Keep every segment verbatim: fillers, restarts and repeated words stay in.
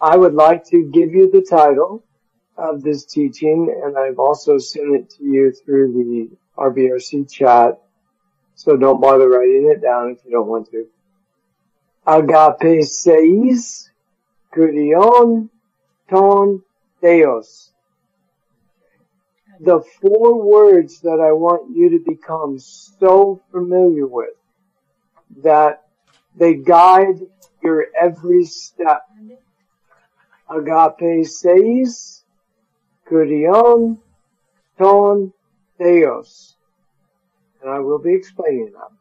I would like to give you the title of this teaching, and I've also sent it to you through the R B R C chat, so don't bother writing it down if you don't want to. Agape seis, kurion ton Theos. The four words that I want you to become so familiar with that they guide your every step. Agape seis, kurion ton Theos. And I will be explaining that.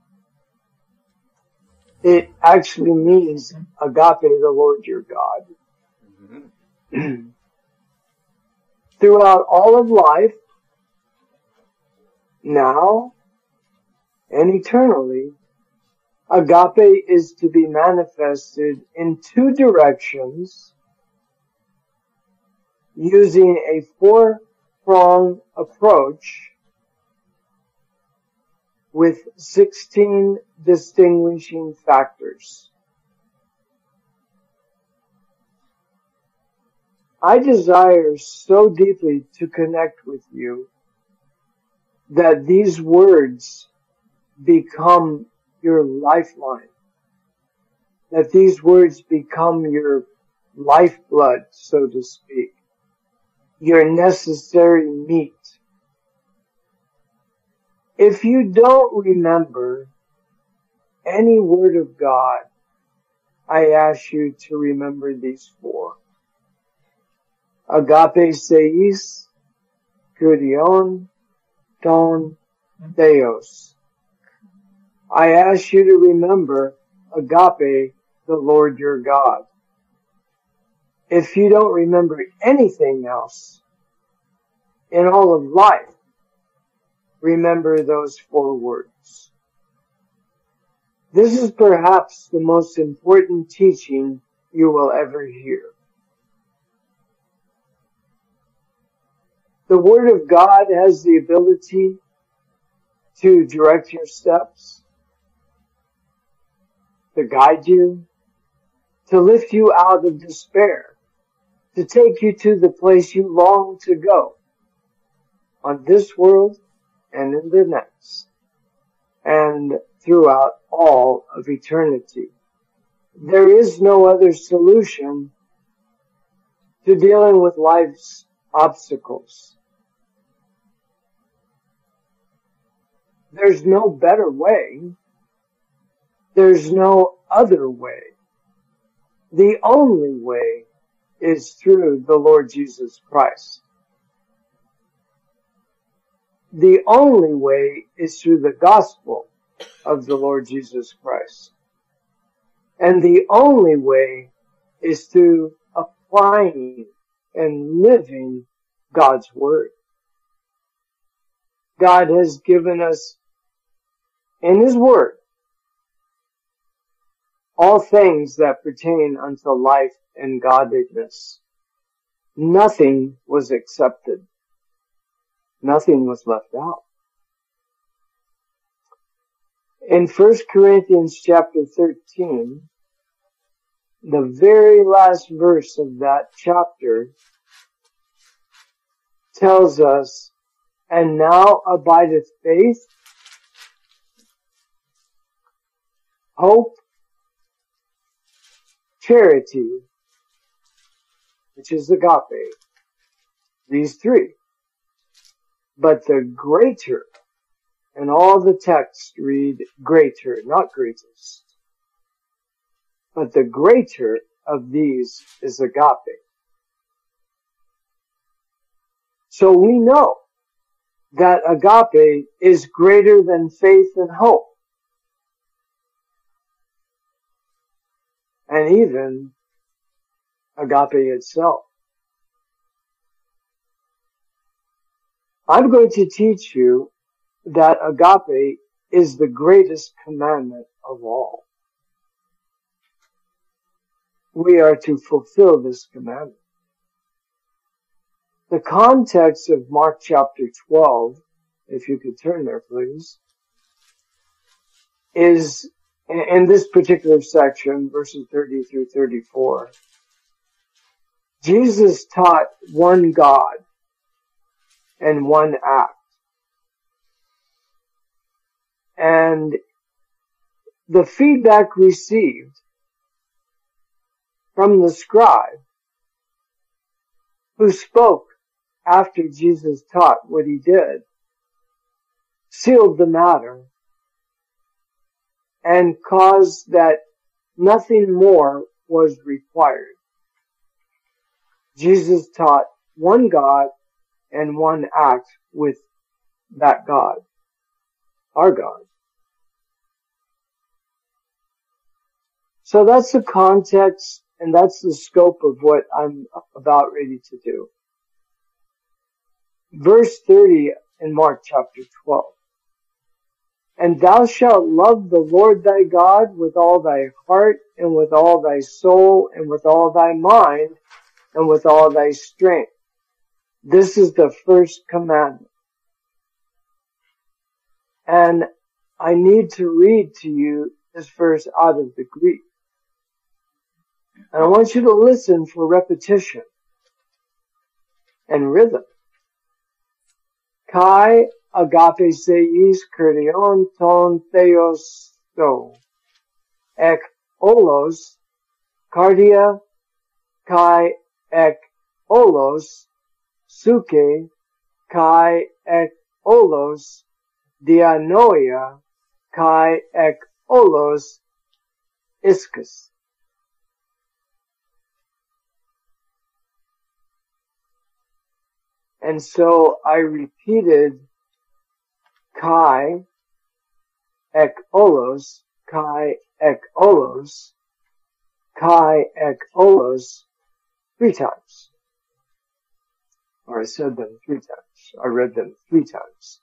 It actually means agape, the Lord your God. Mm-hmm. Throughout all of life, now and eternally, agape is to be manifested in two directions using a four-pronged approach with sixteen distinguishing factors. I desire so deeply to connect with you that these words become your lifeline, that these words become your lifeblood, so to speak, your necessary meat. If you don't remember any word of God, I ask you to remember these four. Agape seis, kurion ton Theos. I ask you to remember agape, the Lord your God. If you don't remember anything else in all of life, remember those four words. This is perhaps the most important teaching you will ever hear. The Word of God has the ability to direct your steps, to guide you, to lift you out of despair, to take you to the place you long to go on this world and in the next, and throughout all of eternity. There is no other solution to dealing with life's obstacles. There's no better way. There's no other way. The only way is through the Lord Jesus Christ. The only way is through the gospel of the Lord Jesus Christ. And the only way is through applying and living God's Word. God has given us in His Word all things that pertain unto life and godliness. Nothing was accepted. Nothing was left out. In First Corinthians chapter thirteen, the very last verse of that chapter tells us, and now abideth faith, hope, charity, which is agape, these three. But the greater, and all the texts read greater, not greatest. But the greater of these is agape. So we know that agape is greater than faith and hope. And even agape itself. I'm going to teach you that agape is the greatest commandment of all. We are to fulfill this commandment. The context of Mark chapter twelve, if you could turn there please, is in this particular section, verses thirty through thirty-four, Jesus taught one God and one act. And the feedback received from the scribe who spoke after Jesus taught what he did sealed the matter and caused that nothing more was required. Jesus taught one God and one act with that God, our God. So that's the context and that's the scope of what I'm about ready to do. Verse thirty in Mark chapter twelve. And thou shalt love the Lord thy God with all thy heart and with all thy soul and with all thy mind and with all thy strength. This is the first commandment. And I need to read to you this verse out of the Greek. And I want you to listen for repetition and rhythm. Kai agape seis kurion ton theos to. Ek olos cardia kai ek olos suke kai ek olos dianoia kai ek olos iskus. And so I repeated Kai, ek olos, Kai, ek olos, Kai, ek olos, three times. Or I said them three times. I read them three times.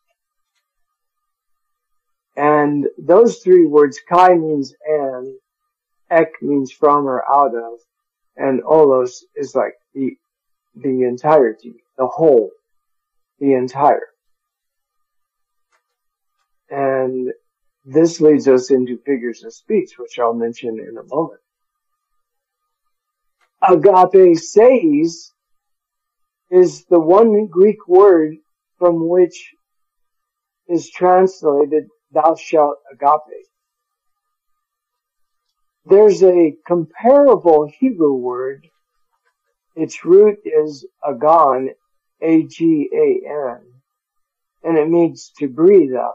And those three words, Kai means and, ek means from or out of, and olos is like the, the entirety, the whole, the entire. And this leads us into figures of speech, which I'll mention in a moment. Agape seis is the one Greek word from which is translated, thou shalt agape. There's a comparable Hebrew word. Its root is agan, A G A N, and it means to breathe after.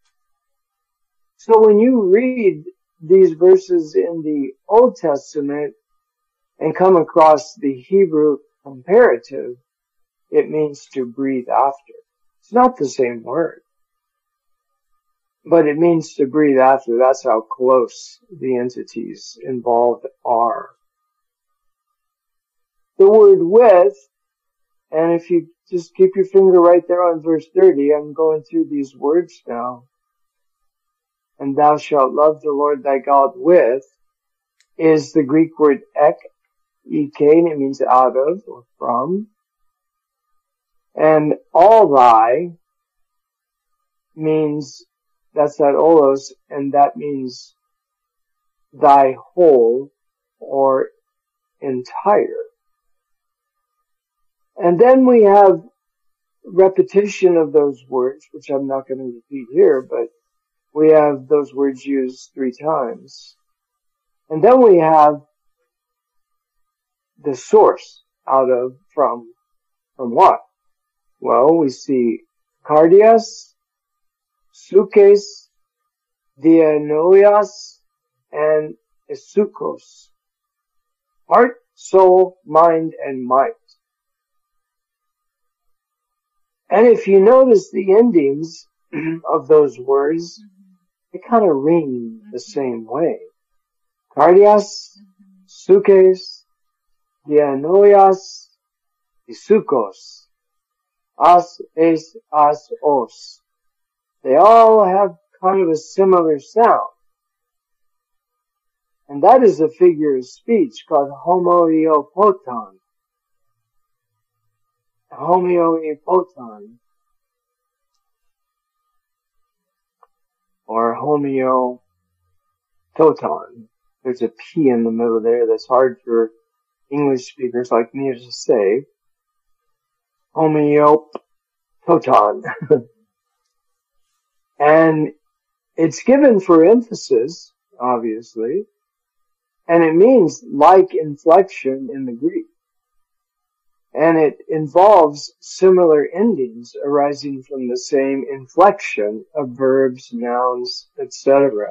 So when you read these verses in the Old Testament and come across the Hebrew comparative, it means to breathe after. It's not the same word, but it means to breathe after. That's how close the entities involved are. The word with, and if you just keep your finger right there on verse thirty, I'm going through these words now. And thou shalt love the Lord thy God with, is the Greek word ek, ek, and it means out of or from. And all thy means, that's that olos, and that means thy whole or entire. And then we have repetition of those words, which I'm not going to repeat here, but we have those words used three times. And then we have the source out of, from, from what? Well, we see cardias, sukes, dianoias, and esukos. Heart, soul, mind, and might. And if you notice the endings of those words, they kind of ring the same way. Cardias, sukes, dianoias, isukos. As, es, as, os. They all have kind of a similar sound. And that is a figure of speech called homoeopoton. Homoeopoton. Or homeototon. There's a P in the middle there that's hard for English speakers like me to say, homeototon. And it's given for emphasis, obviously, and it means like inflection in the Greek. And it involves similar endings arising from the same inflection of verbs, nouns, et cetera.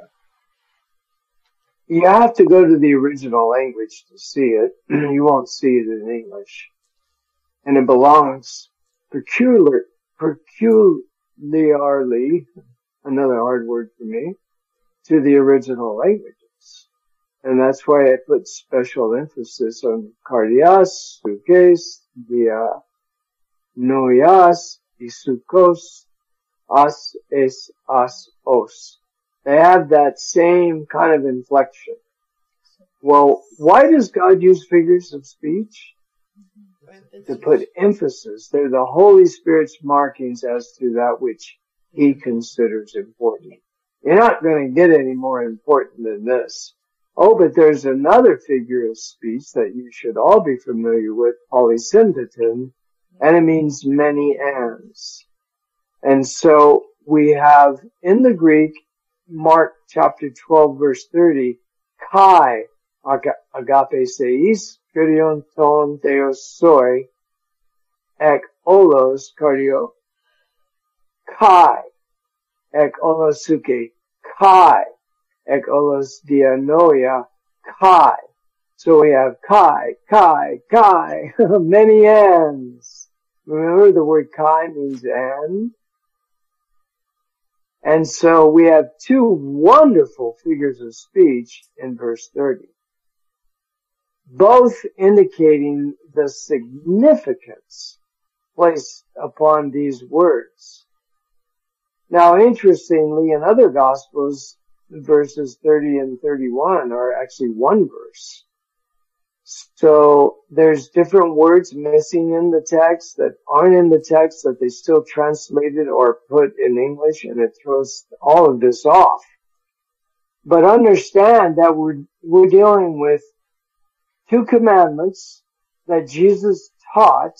You have to go to the original language to see it. You won't see it in English. And it belongs peculiar, peculiarly, another hard word for me, to the original languages. And that's why I put special emphasis on cardias, sukes, dia noias, isukos, as es as os. They have that same kind of inflection. Well, why does God use figures of speech? To put emphasis. They're the Holy Spirit's markings as to that which He considers important. You're not going to get any more important than this. Oh, but there's another figure of speech that you should all be familiar with, polysyntheton, and it means many ands. And so we have in the Greek, Mark chapter twelve verse thirty, kai agape seis, kyrion ton theos soi, ek olos cardio, kai, ek olos suke, kai, ek olos dianoia, kai. So we have kai, kai, kai, many ands. Remember the word kai means and? And so we have two wonderful figures of speech in verse thirty, both indicating the significance placed upon these words. Now, interestingly, in other Gospels, verses thirty and thirty-one are actually one verse. So there's different words missing in the text that aren't in the text that they still translated or put in English, and it throws all of this off. But understand that we're, we're dealing with two commandments that Jesus taught,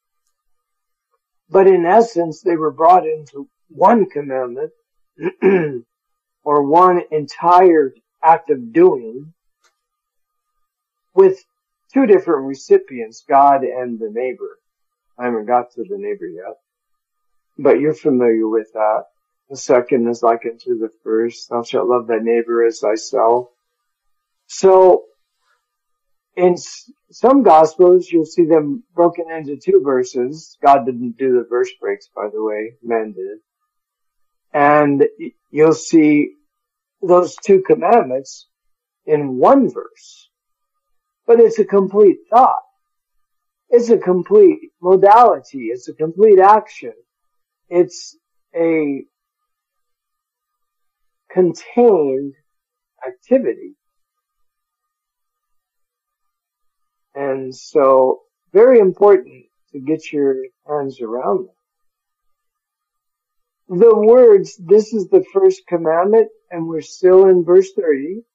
but in essence they were brought into one commandment or one entire act of doing with two different recipients, God and the neighbor. I haven't got to the neighbor yet, but you're familiar with that. The second is like unto the first. Thou shalt love thy neighbor as thyself. So, in some Gospels, you'll see them broken into two verses. God didn't do the verse breaks, by the way. Man did. And you'll see those two commandments in one verse. But it's a complete thought. It's a complete modality. It's a complete action. It's a contained activity. And so, very important to get your hands around them. The words, this is the first commandment, and we're still in verse thirty.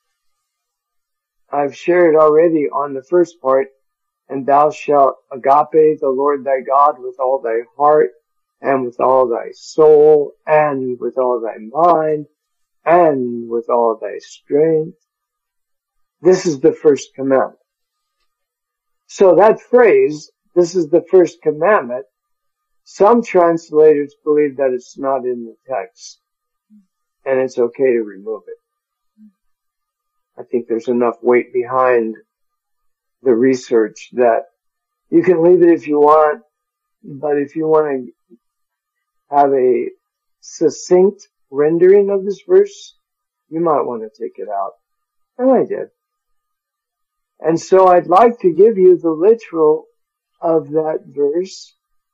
I've shared already on the first part, and thou shalt agape the Lord thy God with all thy heart, and with all thy soul, and with all thy mind, and with all thy strength. This is the first commandment. So that phrase, this is the first commandment, some translators believe that it's not in the text, and it's okay to remove it. I think there's enough weight behind the research that you can leave it if you want, but if you want to have a succinct rendering of this verse, you might want to take it out. And I did. And so I'd like to give you the literal of that verse,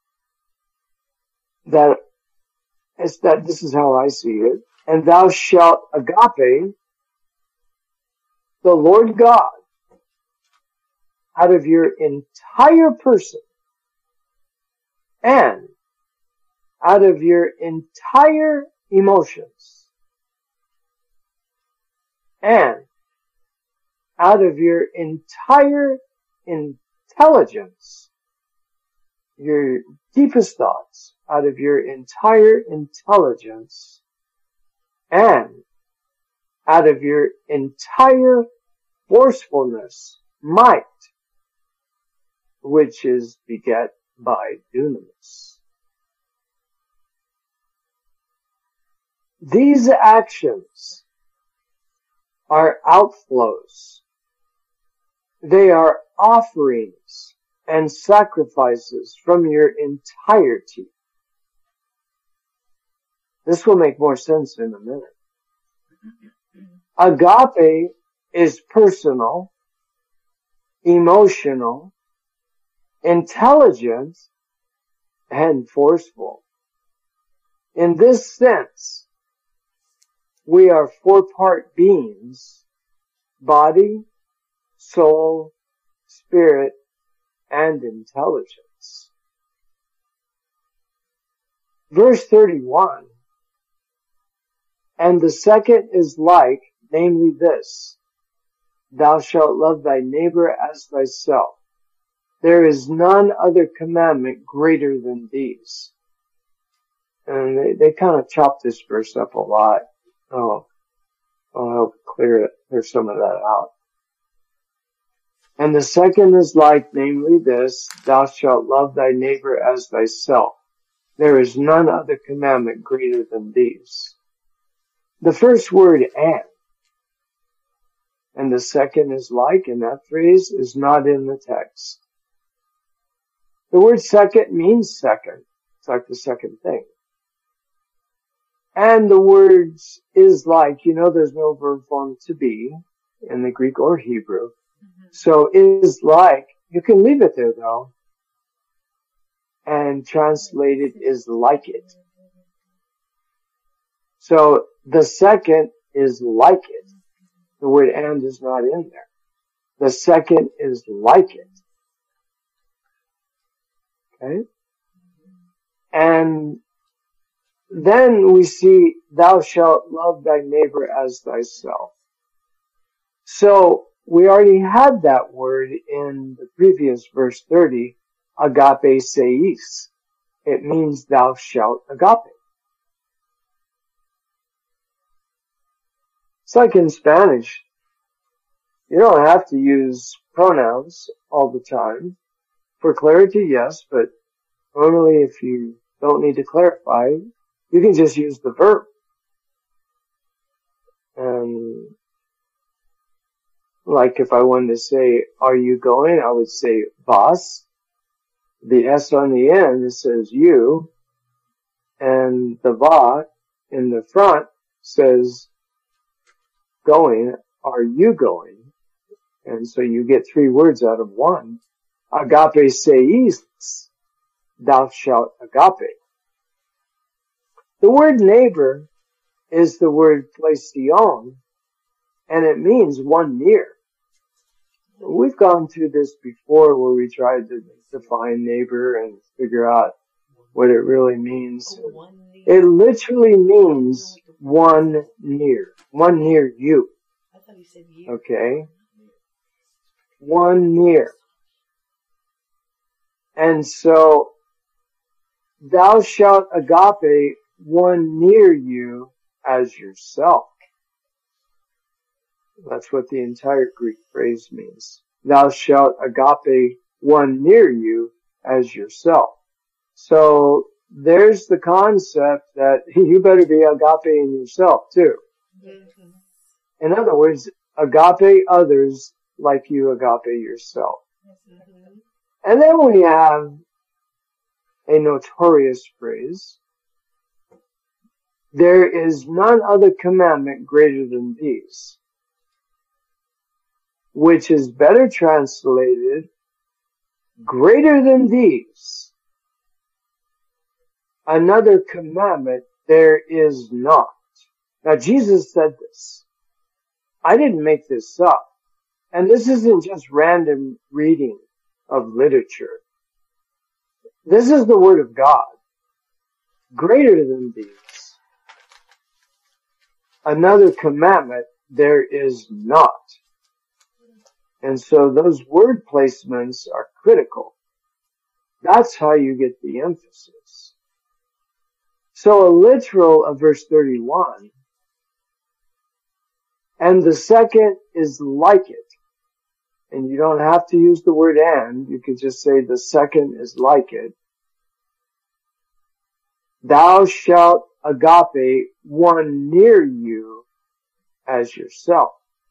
that is that this is how I see it. And thou shalt agape the Lord God out of your entire person and out of your entire emotions and out of your entire intelligence, your deepest thoughts, out of your entire intelligence, and out of your entire forcefulness, might, which is beget by dunamis. These actions are outflows. They are offerings and sacrifices from your entirety. This will make more sense in a minute. Agape is personal, emotional, intelligent, and forceful. In this sense, we are four-part beings: body, soul, spirit, and intelligence. Verse thirty-one, and the second is like, namely this, thou shalt love thy neighbor as thyself. There is none other commandment greater than these. And they, they kind of chop this verse up a lot. Oh, I'll help clear it, clear some of that out. And the second is like, namely this, thou shalt love thy neighbor as thyself. There is none other commandment greater than these. The first word, and, and the second is like, and that phrase is not in the text. The word second means second. It's like the second thing. And the words is like, you know, there's no verb form to be in the Greek or Hebrew. Mm-hmm. So is like, you can leave it there though, and translate it is like it. So the second is like it. The word and is not in there. The second is like it. Okay? And then we see, thou shalt love thy neighbor as thyself. So we already had that word in the previous verse thirty, agape seis. It means thou shalt agape. It's like in Spanish. You don't have to use pronouns all the time. For clarity, yes, but normally if you don't need to clarify, you can just use the verb. And like if I wanted to say, are you going? I would say vas. The S on the end, it says you. And the va in the front says going. Are you going? And so you get three words out of one. Agape seis. Thou shalt agape. The word neighbor is the word plesion, and it means one near. We've gone through this before where we tried to define neighbor and figure out what it really means. It literally means one near. One near you. Okay? One near. And so, thou shalt agape one near you as yourself. That's what the entire Greek phrase means. Thou shalt agape one near you as yourself. So there's the concept that you better be agapeing yourself too. Mm-hmm. In other words, agape others like you agape yourself. Mm-hmm. And then we have a notorious phrase. There is none other commandment greater than these, which is better translated, greater than these. Another commandment there is not. Now Jesus said this. I didn't make this up. And this isn't just random reading of literature. This is the word of God. Greater than these. Another commandment there is not. And so those word placements are critical. That's how you get the emphasis. So a literal of verse thirty-one, and the second is like it. And you don't have to use the word and, you could just say the second is like it. Thou shalt agape one near you as yourself.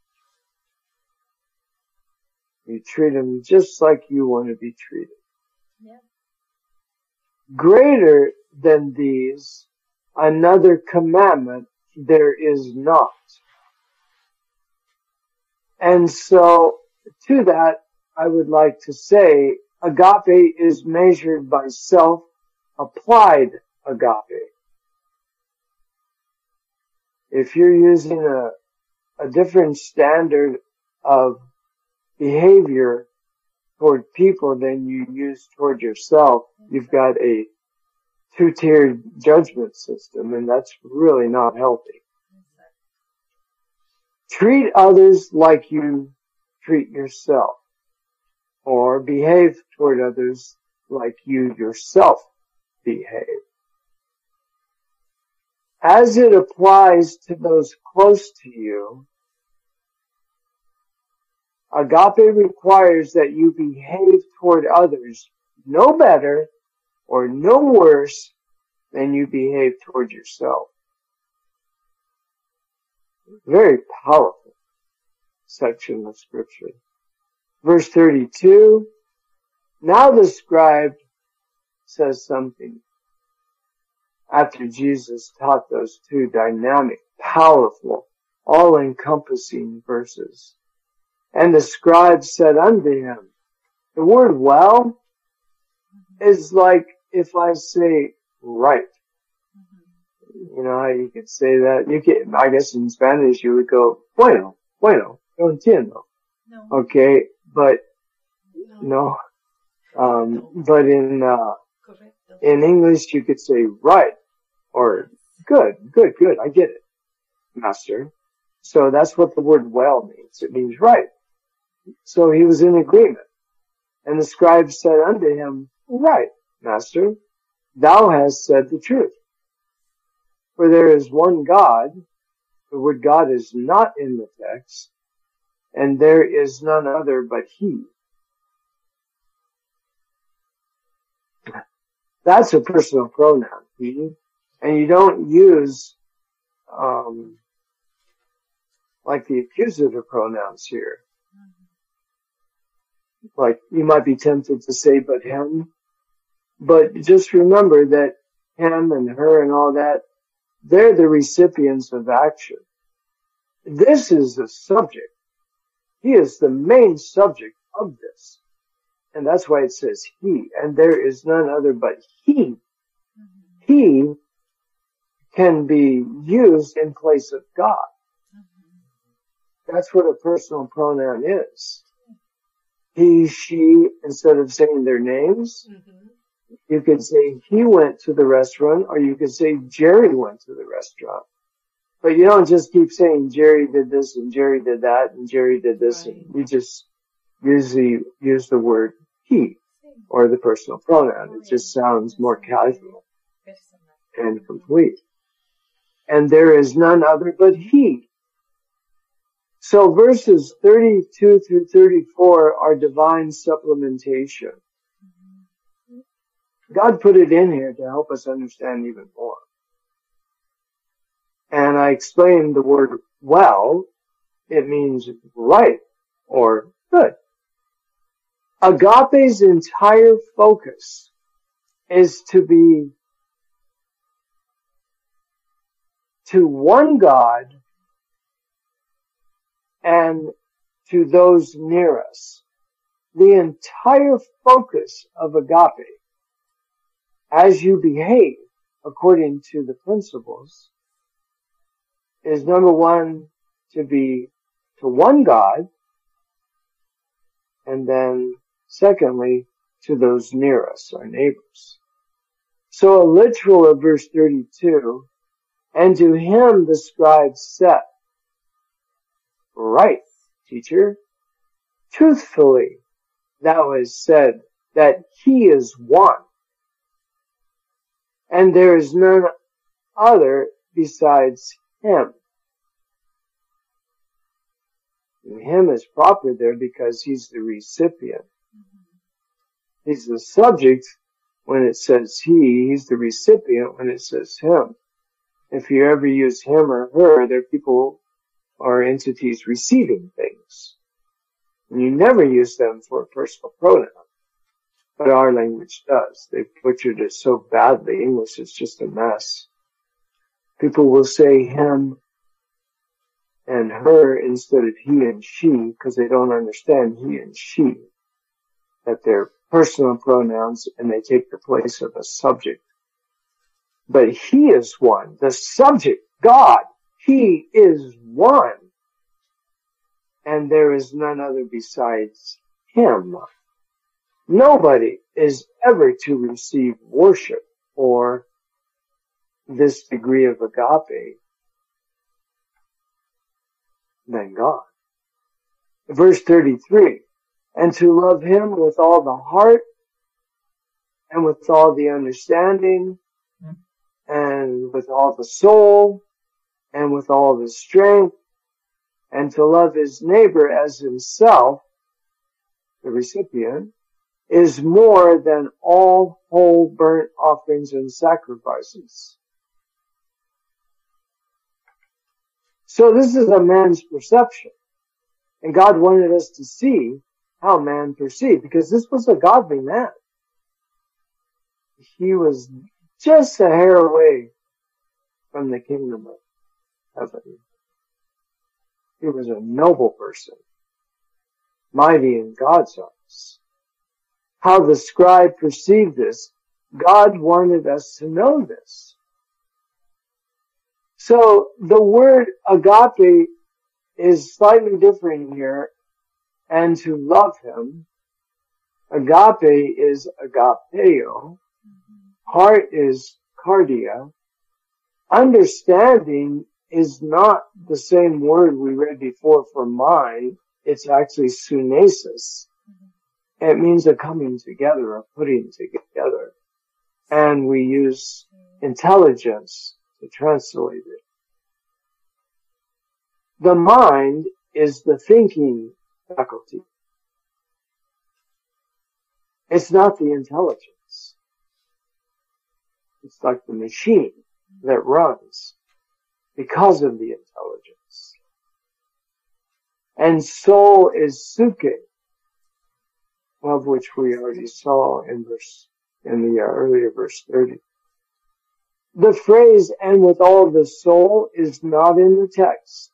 You treat him just like you want to be treated. Yeah. Greater than these, another commandment there is not. And so, to that, I would like to say, agape is measured by self-applied agape. If you're using a, a different standard of behavior toward people than you use toward yourself, you've got a two-tiered judgment system, and that's really not healthy. Treat others like you treat yourself, or behave toward others like you yourself behave. As it applies to those close to you, agape requires that you behave toward others no better or no worse than you behave toward yourself. Very powerful section of scripture. Verse thirty-two, now the scribe says something after Jesus taught those two dynamic, powerful, all-encompassing verses. And the scribe said unto him, the word well is like if I say right. You know how you could say that? You can, I guess in Spanish you would go, bueno, bueno, yo entiendo. No. Okay, but, no. no. Um, but in, uh, in English you could say right, or good, good, good, I get it, master. So that's what the word well means. It means right. So he was in agreement. And the scribe said unto him, right, master, thou hast said the truth. For there is one God, the word God is not in the text, and there is none other but He. That's a personal pronoun, He. And you don't use, um, like the accusative pronouns here. Like, you might be tempted to say, but him. But just remember that him and her and all that, they're the recipients of action. This is the subject. He is the main subject of this. And that's why it says he. And there is none other but he. Mm-hmm. He can be used in place of God. Mm-hmm. That's what a personal pronoun is. He, she, instead of saying their names, mm-hmm. you could say he went to the restaurant, or you could say Jerry went to the restaurant. But you don't just keep saying Jerry did this and Jerry did that and Jerry did this. Right. And you just usually use the word he or the personal pronoun. It just sounds more casual and complete. And there is none other but he. So verses thirty-two through thirty-four are divine supplementation. God put it in here to help us understand even more. And I explained the word well. It means right or good. Agape's entire focus is to be to one God and to those near us. The entire focus of agape, as you behave according to the principles, is number one, to be to one God, and then secondly, to those near us, our neighbors. So a literal of verse thirty-two, and to him the scribe said, right, teacher, truthfully, thou hast said that he is one, and there is none other besides him. And him is proper there because he's the recipient. He's the subject when it says he, he's the recipient when it says him. If you ever use him or her, they're people or entities receiving things. And you never use them for a personal pronoun. But our language does. They butchered it so badly. English is just a mess. People will say him and her instead of he and she because they don't understand he and she. That they're personal pronouns and they take the place of a subject. But he is one. The subject, God, he is one. And there is none other besides him. Nobody is ever to receive worship or this degree of agape than God. Verse thirty-three, and to love him with all the heart and with all the understanding and with all the soul and with all the strength, and to love his neighbor as himself, the recipient, is more than all whole burnt offerings and sacrifices. So this is a man's perception. And God wanted us to see how man perceived, because this was a godly man. He was just a hair away from the kingdom of heaven. He was a noble person, mighty in God's eyes. How the scribe perceived this, God wanted us to know this. So the word agape is slightly different here, and to love him. Agape is agapeo. Heart is cardia. Understanding is not the same word we read before for mind. It's actually sunesis. It means a coming together, a putting together. And we use intelligence to translate it. The mind is the thinking faculty. It's not the intelligence. It's like the machine that runs because of the intelligence. And soul is suke, of which we already saw in verse, in the uh, earlier verse thirty. The phrase, and with all the soul, is not in the text.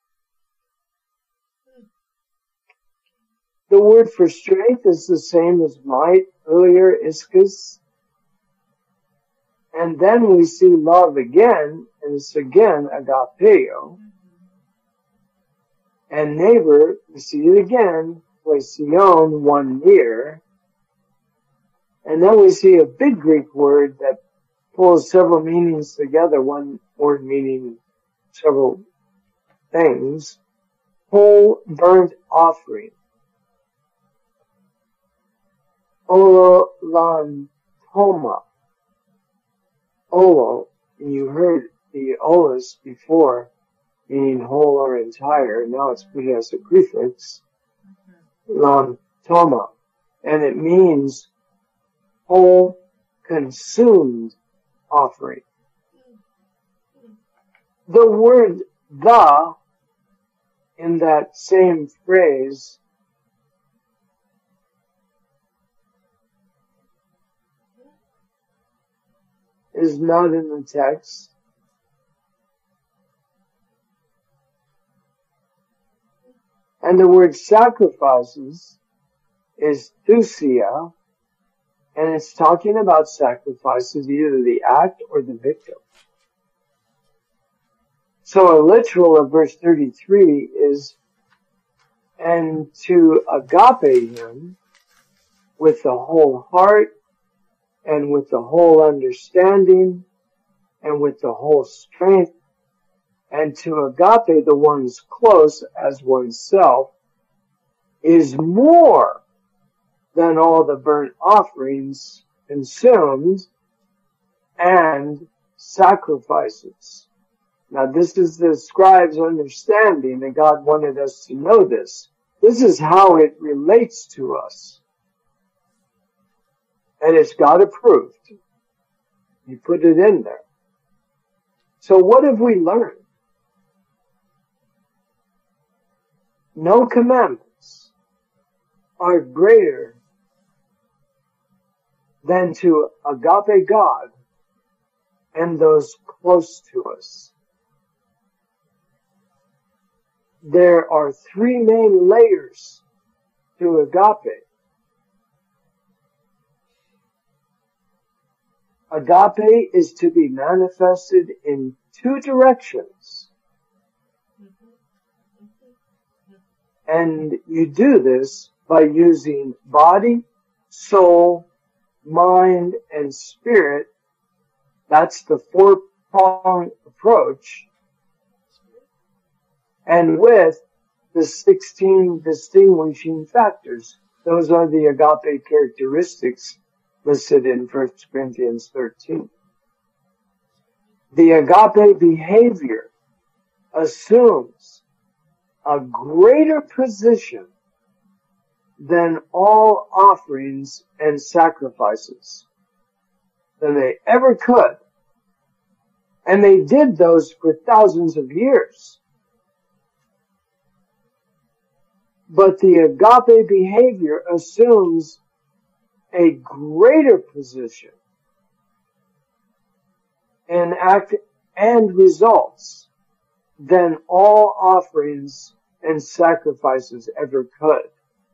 The word for strength is the same as might, earlier, ischus. And then we see love again, and it's again agapeo. And neighbor, we see it again, plesion, one near. And then we see a big Greek word that pulls several meanings together, one word meaning several things. Whole burnt offering. Ololantoma. Olo, and you heard the olus before, meaning whole or entire. Now it's put as a prefix. Lantoma. And it means whole consumed offering. The word the in that same phrase is not in the text. And the word sacrifices is thusia, and it's talking about sacrifices, either the act or the victim. So a literal of verse thirty-three is, and to agape him with the whole heart, and with the whole understanding, and with the whole strength, and to agape the ones close as oneself, is more than all the burnt offerings consumed and sacrifices. Now this is the scribe's understanding, and God wanted us to know this. This is how it relates to us. And it's God approved. He put it in there. So what have we learned? No commandments are greater than to agape God and those close to us. There are three main layers to agape. Agape is to be manifested in two directions. And you do this by using body, soul, mind, and spirit. That's the four-pronged approach. And with the sixteen distinguishing factors. Those are the agape characteristics listed in First Corinthians thirteen. The agape behavior assumes a greater position than all offerings and sacrifices than they ever could. And they did those for thousands of years. But the agape behavior assumes a greater position and act and results than all offerings and sacrifices ever could.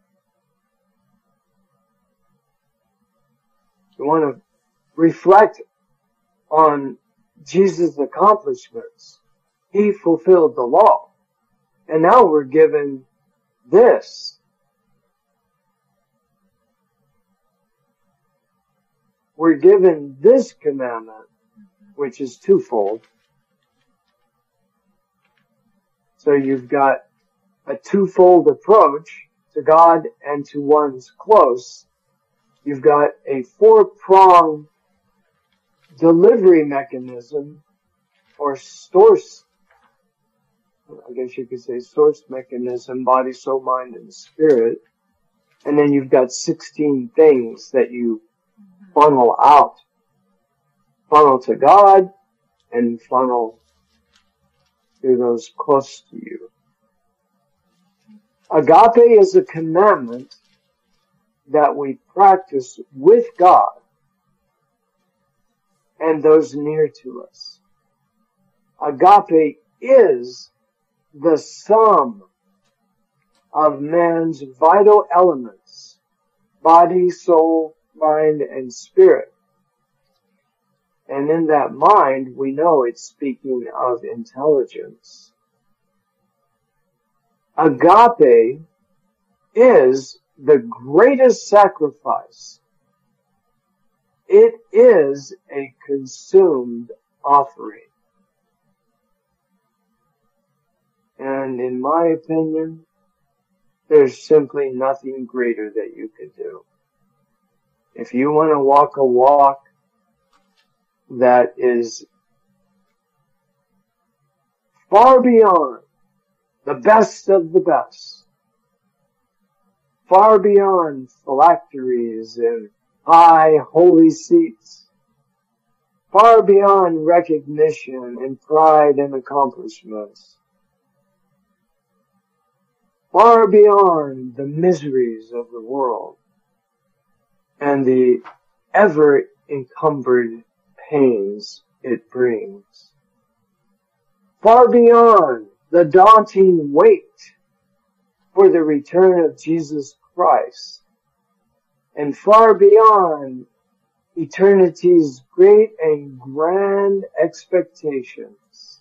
You want to reflect on Jesus' accomplishments. He fulfilled the law. And now we're given this. We're given this commandment, which is twofold. So you've got a twofold approach to God and to one's close. You've got a four-pronged delivery mechanism, or source, I guess you could say source mechanism, body, soul, mind, and spirit. And then you've got sixteen things that you funnel out. Funnel to God and funnel to those close to you. Agape is a commandment that we practice with God and those near to us. Agape is the sum of man's vital elements, body, soul, mind, and spirit. And in that mind, we know it's speaking of intelligence. Agape is the greatest sacrifice. It is a consumed offering. And in my opinion, there's simply nothing greater that you could do. If you want to walk a walk that is far beyond the best of the best, far beyond phylacteries and high holy seats, far beyond recognition and pride and accomplishments, far beyond the miseries of the world and the ever encumbered pains it brings, far beyond the daunting wait for the return of Jesus Christ, and far beyond eternity's great and grand expectations,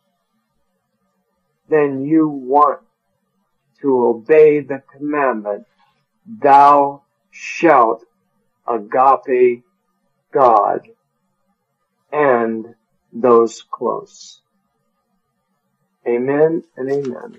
then you want to obey the commandment, thou shalt agape God and those close. Amen and amen.